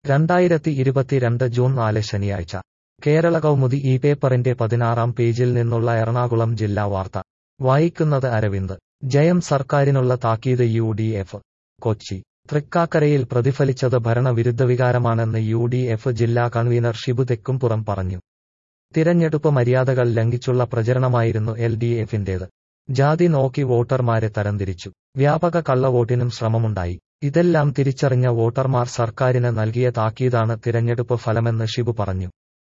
2022 June 4 ശനിയാഴ്ച കേരള കൗമുദി ഈ പേപ്പറിന്റെ 16-ാം പേജിൽ നിന്നുള്ള എറണാകുളം ജില്ലാ വാർത്ത വായിക്കുന്നത് അരവിന്ദ്. ജയം സർക്കാരിനുള്ള താക്കീത് UDF. കൊച്ചി. തൃക്കാക്കരയിൽ പ്രതിഫലിച്ചത് ഭരണവിരുദ്ധ വികാരമാണെന്ന് UDF ജില്ലാ കൺവീനർ ഷിബു തെക്കുംപുറം പറഞ്ഞു. തിരഞ്ഞെടുപ്പ് മര്യാദകൾ ലംഘിച്ചുള്ള പ്രചരണമായിരുന്നു LDFന്റേത്. ജാതി നോക്കി വോട്ടർമാരെ തരംതിരിച്ചു. വ്യാപക കള്ളവോട്ടിനും ശ്രമമുണ്ടായി. ഇതെല്ലാം തിരിച്ചറിഞ്ഞ വോട്ടർമാർ സർക്കാരിന് നൽകിയ താക്കീതാണ് തിരഞ്ഞെടുപ്പ് ഫലമെന്ന് ഷിബു പറഞ്ഞു.